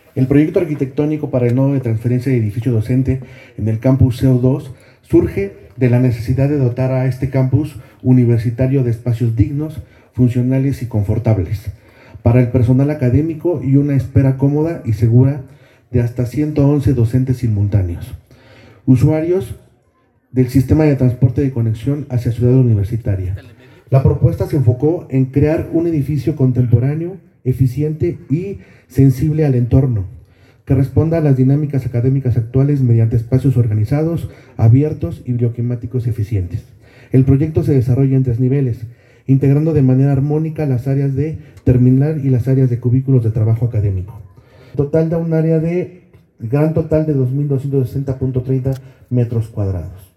El proyecto arquitectónico para el nodo de transferencia de edificio docente en el campus CO2 surge de la necesidad de dotar a este campus universitario de espacios dignos, funcionales y confortables para el personal académico y una espera cómoda y segura de hasta 111 docentes simultáneos, usuarios del sistema de transporte de conexión hacia Ciudad Universitaria. La propuesta se enfocó en crear un edificio contemporáneo, eficiente y sensible al entorno, que responda a las dinámicas académicas actuales mediante espacios organizados, abiertos y bioclimáticos eficientes. El proyecto se desarrolla en 3 niveles, integrando de manera armónica las áreas de terminal y las áreas de cubículos de trabajo académico. Total da un área de gran total de 2.260.30 metros cuadrados.